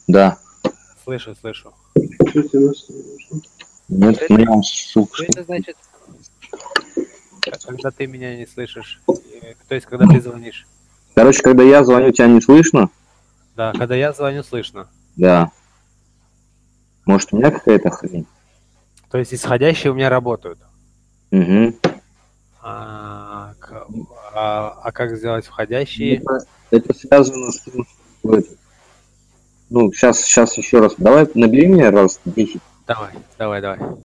Да. Слышу, слышу. Что тебе нас нужно? Нет, Это- ну я вам ссылку Что скину. это значит? Когда ты меня не слышишь? То есть, когда ты звонишь? Короче, когда я звоню, тебя не слышно? Да, когда я звоню, слышно. Да. Может, у меня какая-то хрень? То есть, исходящие у меня работают. Угу. А, а как сделать входящие? Это связано с тем, что ну, сейчас еще раз. Давай набери мне раз 10. Давай, давай, давай.